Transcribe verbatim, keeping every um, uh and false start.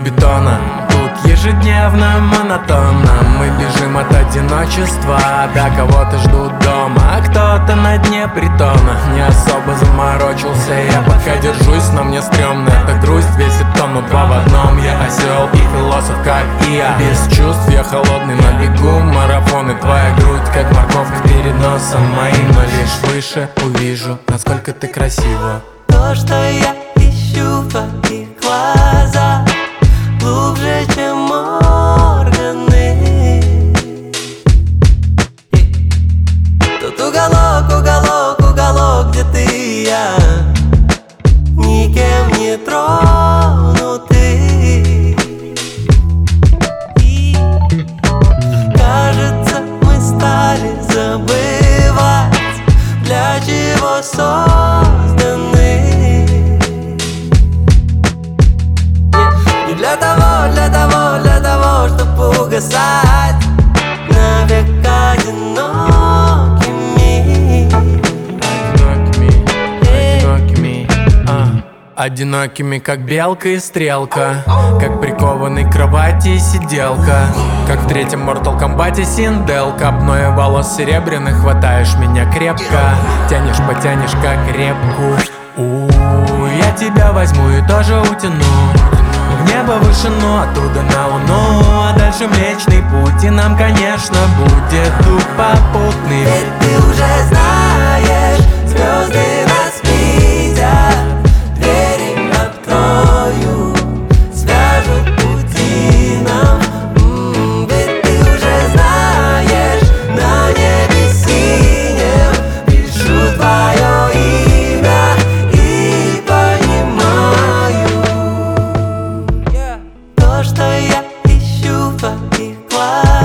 бетона. Тут ежедневно, монотонно мы бежим от одиночества, до кого-то ждут дома, а кто-то на дне притона. Не особо заморочился, я пока держусь, но мне стрёмно. Эта грусть весит тонну, два в одном. Я осел и философ, как и я. Без чувств я холодный на бегу, марафон. И твоя грудь, как морковка перед носом моим. Но лишь выше увижу, насколько ты красива. То, что я ищу в твоих глазах, глубже, чем органы. Тот уголок, уголок, уголок, где ты и я, никем не тронуты. И кажется, мы стали забывать, для чего созданы. Не для того, для того, для того, чтобы угасать навек одинокими. Одинокими, одинокими, а. Одинокими, как белка и стрелка, как прикованный к кровати сиделка, как в третьем Mortal Kombat Синдел. Копной волос серебряных хватаешь меня крепко, тянешь, потянешь, как репку. У, я тебя возьму и тоже утяну в небо вышину, оттуда на луну, а дальше Млечный Путь. И нам, конечно, будет тут попутный. Ведь ты уже знаешь, звезды нас видят, двери открою, свяжут пути нам. М-м, ведь ты уже знаешь, на небе синем пишу твое имя и понимаю, то, что я ищу в твоих глазах.